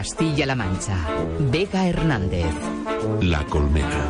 Castilla-La Mancha. Vega Hernández. La Colmena.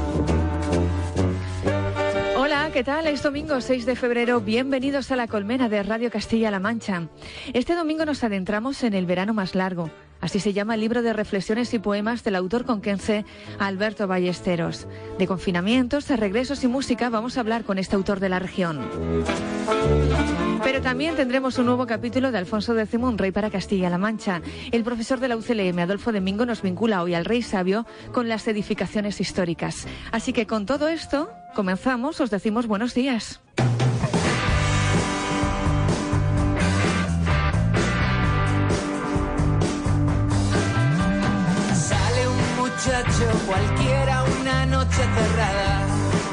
Hola, ¿qué tal? Es domingo 6 de febrero. Bienvenidos a La Colmena de Radio Castilla-La Mancha. Este domingo nos adentramos en el verano más largo. Así se llama el libro de reflexiones y poemas del autor conquense Alberto Ballesteros. De confinamientos, de regresos y música vamos a hablar con este autor de la región. Pero también tendremos un nuevo capítulo de Alfonso X, un rey para Castilla-La Mancha. El profesor de la UCLM, Adolfo Domingo, nos vincula hoy al rey sabio con las edificaciones históricas. Así que con todo esto, comenzamos, os decimos buenos días. Sale un muchacho cualquiera una noche cerrada.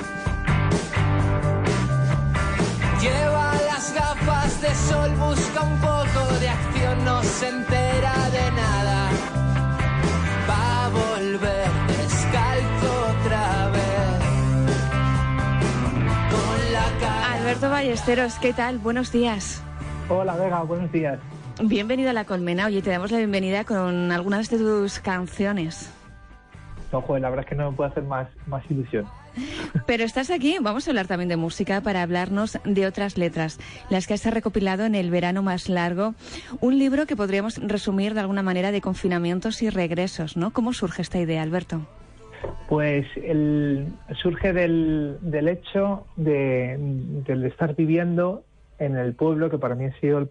Lleva las gafas de sol, busca un poco de acción, no se entera de nada. Va a volver descalzo otra vez. Con la cara... Alberto Ballesteros, ¿qué tal? Buenos días. Hola, Vega, buenos días. Bienvenido a La Colmena. Oye, te damos la bienvenida con algunas de tus canciones. Ojo, la verdad es que no me puede hacer más ilusión. Pero estás aquí, vamos a hablar también de música para hablarnos de otras letras, las que has recopilado en El verano más largo, un libro que podríamos resumir de alguna manera de confinamientos y regresos, ¿no? ¿Cómo surge esta idea, Alberto? Pues surge del hecho del estar viviendo en el pueblo, que para mí ha sido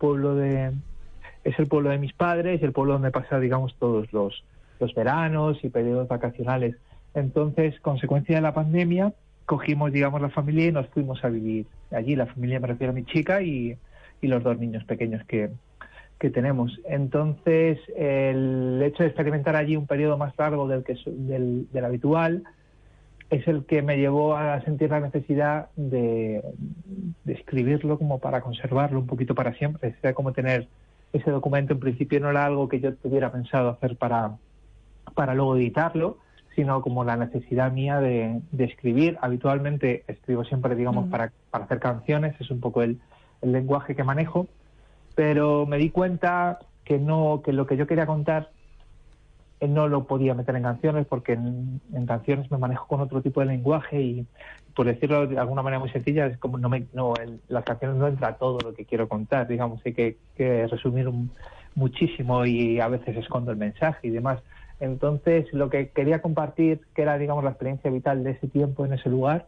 es el pueblo de mis padres y el pueblo donde he pasado, digamos, todos los veranos y periodos vacacionales. Entonces, consecuencia de la pandemia, cogimos, digamos, la familia y nos fuimos a vivir allí. La familia me refiero a mi chica y los dos niños pequeños que tenemos. Entonces, el hecho de experimentar allí un periodo más largo del habitual es el que me llevó a sentir la necesidad de escribirlo como para conservarlo un poquito para siempre. Era como tener ese documento. En principio no era algo que yo tuviera pensado hacer para luego editarlo, sino como la necesidad mía de escribir. Habitualmente escribo siempre, digamos, para hacer canciones, es un poco el lenguaje que manejo, pero me di cuenta que lo que yo quería contar no lo podía meter en canciones, porque en canciones me manejo con otro tipo de lenguaje y, por decirlo de alguna manera muy sencilla, es como las canciones no entra todo lo que quiero contar, digamos, hay que resumir muchísimo y a veces escondo el mensaje y demás. Entonces, lo que quería compartir, que era, digamos, la experiencia vital de ese tiempo en ese lugar,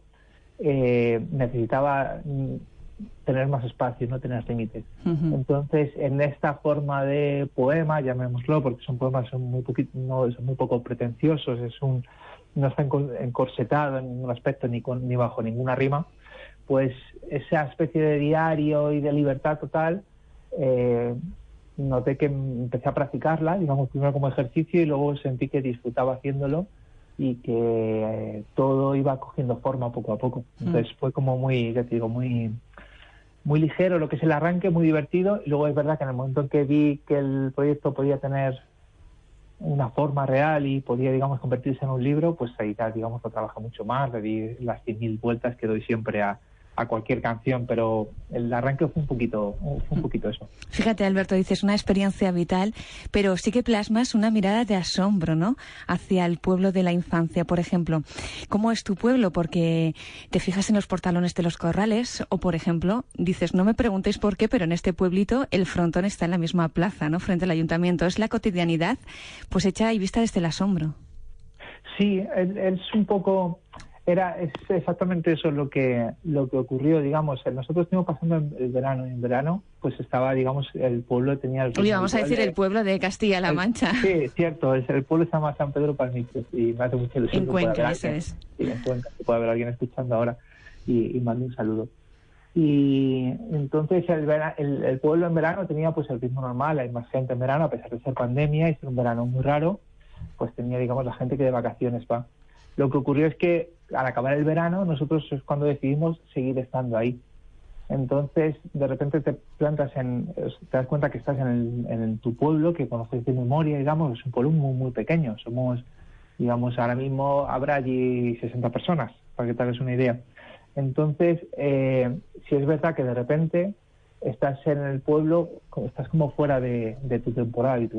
necesitaba tener más espacio, no tener límites. Uh-huh. Entonces, en esta forma de poema, llamémoslo, porque son poemas son muy poco pretenciosos, no está encorsetado en ningún aspecto ni bajo ninguna rima, pues esa especie de diario y de libertad total, noté que empecé a practicarla, digamos, primero como ejercicio y luego sentí que disfrutaba haciéndolo y que todo iba cogiendo forma poco a poco. Entonces fue como muy ligero lo que es el arranque, muy divertido, y luego es verdad que en el momento en que vi que el proyecto podía tener una forma real y podía, digamos, convertirse en un libro, pues ahí ya, digamos, lo trabajé mucho más, le di las 100.000 vueltas que doy siempre a cualquier canción, pero el arranque fue un poquito eso. Fíjate, Alberto, dices una experiencia vital, pero sí que plasmas una mirada de asombro, ¿no?, hacia el pueblo de la infancia. Por ejemplo, ¿cómo es tu pueblo? Porque te fijas en los portalones de los corrales, o por ejemplo, dices, no me preguntéis por qué, pero en este pueblito el frontón está en la misma plaza, ¿no?, frente al ayuntamiento. Es la cotidianidad, pues hecha y vista desde el asombro. Sí, es un poco... Es exactamente eso lo que ocurrió, digamos. Nosotros estuvimos pasando el verano, y en verano pues estaba, digamos, el pueblo tenía... Vamos a decir el pueblo de Castilla-La Mancha. Sí, cierto, el pueblo se llama San Pedro Palmitos y me hace mucha ilusión. En Cuenca, eso es. Sí, en Cuenca, que puede haber alguien escuchando ahora y mando un saludo. Y entonces el pueblo en verano tenía pues el ritmo normal, hay más gente en verano, a pesar de ser pandemia y ser un verano muy raro, pues tenía, digamos, la gente que de vacaciones va. Lo que ocurrió es que al acabar el verano, nosotros es cuando decidimos seguir estando ahí. Entonces, de repente te das cuenta que estás en tu pueblo, que conoces de memoria, digamos, es un pueblo muy, muy pequeño. Somos, digamos, ahora mismo habrá allí 60 personas, para que te hagas una idea. Entonces, sí es verdad que de repente estás en el pueblo, estás como fuera de tu temporada habitual.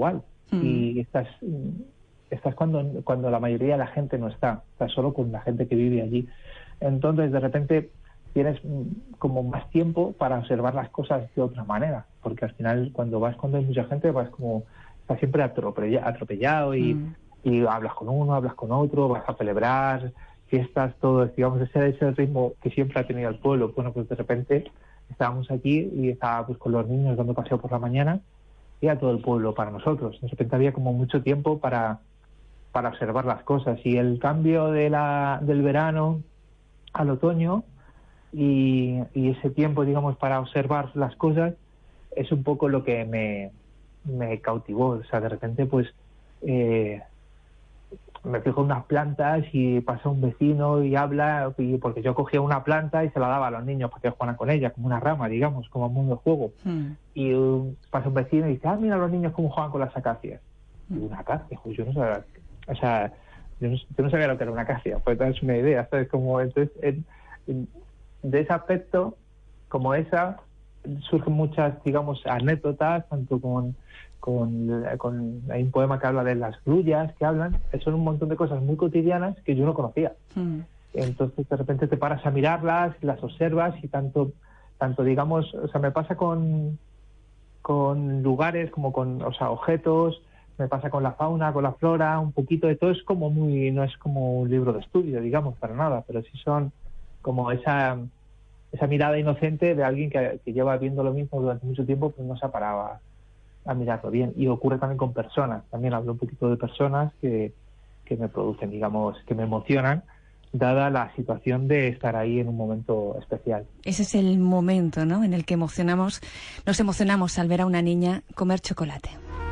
y estás cuando la mayoría de la gente no estás solo con la gente que vive allí. Entonces, de repente, tienes como más tiempo para observar las cosas de otra manera, porque al final, cuando hay mucha gente, estás siempre atropellado y hablas con uno, hablas con otro, vas a celebrar fiestas, todo, digamos, ese es el ritmo que siempre ha tenido el pueblo. Bueno, pues de repente estábamos aquí y estaba pues con los niños dando paseo por la mañana y a todo el pueblo para nosotros. De repente había como mucho tiempo para observar las cosas, y el cambio del verano al otoño y ese tiempo, digamos, para observar las cosas es un poco lo que me cautivó. O sea, de repente pues me fijo en unas plantas y pasa un vecino y habla, porque yo cogía una planta y se la daba a los niños para que jugaran con ella, como una rama, digamos, como un mundo de juego. Y pasa un vecino y dice, mira los niños cómo juegan con las acacias. Y una acacia, pues yo no sabía, o sea, yo no sabía lo que era una acacia, pues es una idea, ¿sabes? Como, entonces, de ese aspecto, como esa, surgen muchas, digamos, anécdotas, tanto hay un poema que habla de las grullas que hablan, son un montón de cosas muy cotidianas que yo no conocía. Entonces de repente te paras a mirarlas, las observas, y tanto digamos, o sea, me pasa con lugares, como con, o sea, objetos, me pasa con la fauna, con la flora, un poquito de todo. Es como no es como un libro de estudio, digamos, para nada, pero sí son como esa mirada inocente de alguien que lleva viendo lo mismo durante mucho tiempo, pero no se ha parado a mirarlo bien. Y ocurre también con personas. También hablo un poquito de personas que me producen, digamos, que me emocionan, dada la situación de estar ahí en un momento especial. Ese es el momento, ¿no?, en el que nos emocionamos al ver a una niña comer chocolate.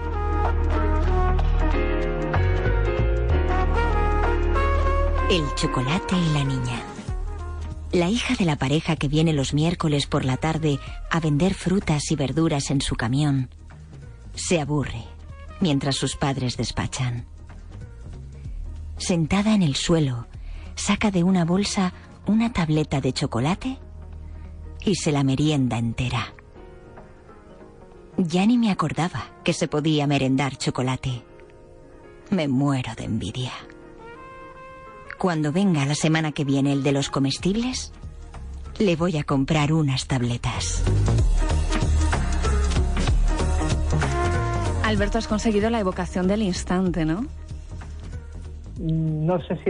El chocolate y la niña. La hija de la pareja que viene los miércoles por la tarde a vender frutas y verduras en su camión se aburre mientras sus padres despachan. Sentada en el suelo, saca de una bolsa una tableta de chocolate y se la merienda entera. Ya ni me acordaba que se podía merendar chocolate. Me muero de envidia. Cuando venga la semana que viene el de los comestibles, le voy a comprar unas tabletas. Alberto, has conseguido la evocación del instante, ¿no? No sé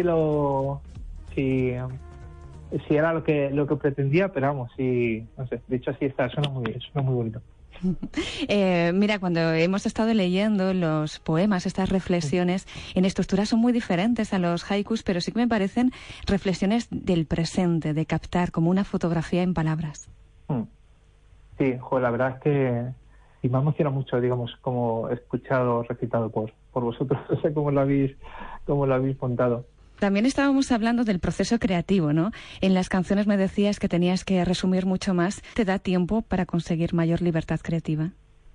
si era lo que pretendía, pero vamos, sí, no sé, dicho así suena muy bonito. Mira, cuando hemos estado leyendo los poemas, estas reflexiones en estructura son muy diferentes a los haikus, pero sí que me parecen reflexiones del presente, de captar como una fotografía en palabras. Sí, la verdad es que y me emociona mucho, digamos, como he escuchado recitado por vosotros. No sé cómo lo habéis montado. También estábamos hablando del proceso creativo, ¿no? En las canciones me decías que tenías que resumir mucho más. ¿Te da tiempo para conseguir mayor libertad creativa?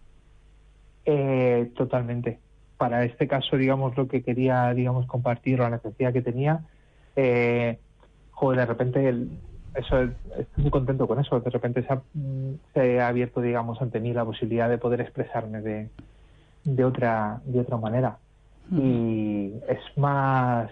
Totalmente. Para este caso, digamos, lo que quería, digamos, compartir, la necesidad que tenía, de repente, estoy muy contento con eso. De repente se ha abierto, digamos, ante mí la posibilidad de poder expresarme de otra manera. Y es más...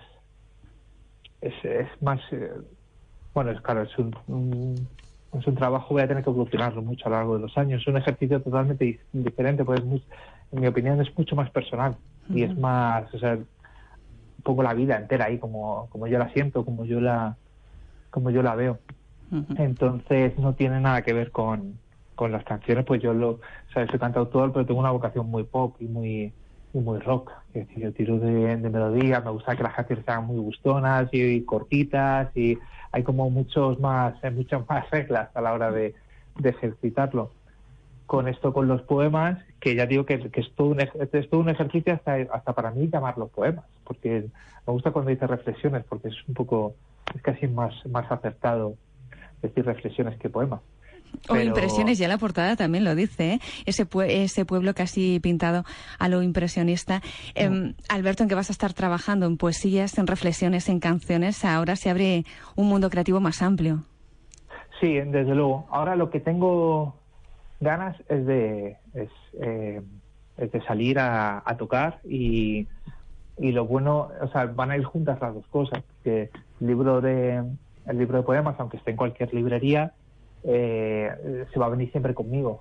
bueno, es claro, es un trabajo, voy a tener que evolucionarlo mucho a lo largo de los años. Es un ejercicio totalmente diferente, pues en mi opinión es mucho más personal y es más, o sea, pongo la vida entera ahí como yo la siento, como yo la veo. Entonces no tiene nada que ver con las canciones, pues yo soy cantautor, pero tengo una vocación muy pop y muy rock. Es decir, yo tiro de melodía, me gusta que las canciones sean muy gustonas y cortitas, y hay como muchas más reglas a la hora de ejercitarlo. Con esto, con los poemas, que ya digo que es todo un ejercicio hasta para mí llamarlos poemas, porque me gusta cuando dice reflexiones, porque es casi más acertado decir reflexiones que poemas. O impresiones, ya la portada también lo dice, ¿eh? Ese pueblo casi pintado a lo impresionista. Alberto, ¿en qué vas a estar trabajando? ¿En poesías, en reflexiones, en canciones? Ahora se abre un mundo creativo más amplio. Sí, desde luego. Ahora lo que tengo ganas es es de salir a tocar y lo bueno, o sea, van a ir juntas las dos cosas, que el libro de poemas, aunque esté en cualquier librería, se va a venir siempre conmigo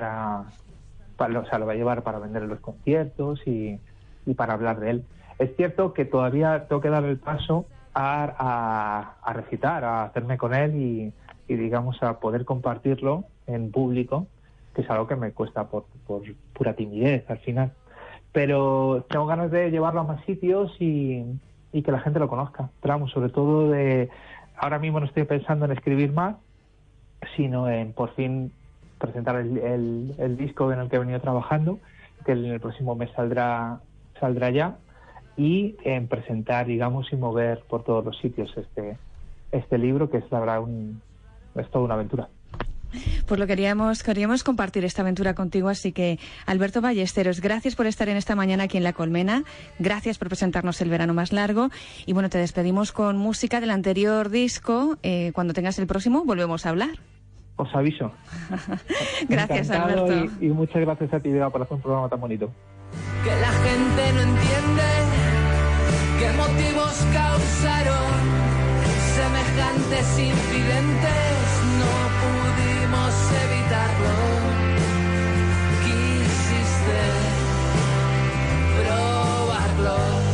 o sea, lo va a llevar para vender en los conciertos y para hablar de él. Es cierto que todavía tengo que dar el paso a recitar, a hacerme con él y digamos a poder compartirlo en público, que es algo que me cuesta por pura timidez al final. Pero tengo ganas de llevarlo a más sitios y que la gente lo conozca. Pero vamos, sobre todo ahora mismo no estoy pensando en escribir más, sino en por fin presentar el disco en el que he venido trabajando, que en el próximo mes saldrá ya, y en presentar, digamos, y mover por todos los sitios este libro, que es la verdad es toda una aventura. Pues queríamos compartir esta aventura contigo, así que Alberto Ballesteros, gracias por estar en esta mañana aquí en La Colmena, gracias por presentarnos El verano más largo, y bueno, te despedimos con música del anterior disco. Cuando tengas el próximo volvemos a hablar. Os aviso. Gracias, encantado, Alberto. Y muchas gracias a ti, Bea, por hacer un programa tan bonito. Que la gente no entiende qué motivos causaron semejantes incidentes. No pudimos evitarlo. Quisiste probarlo.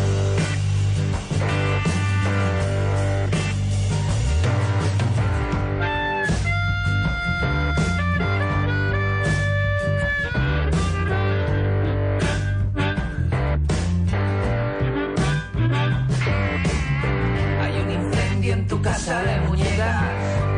En tu casa de muñecas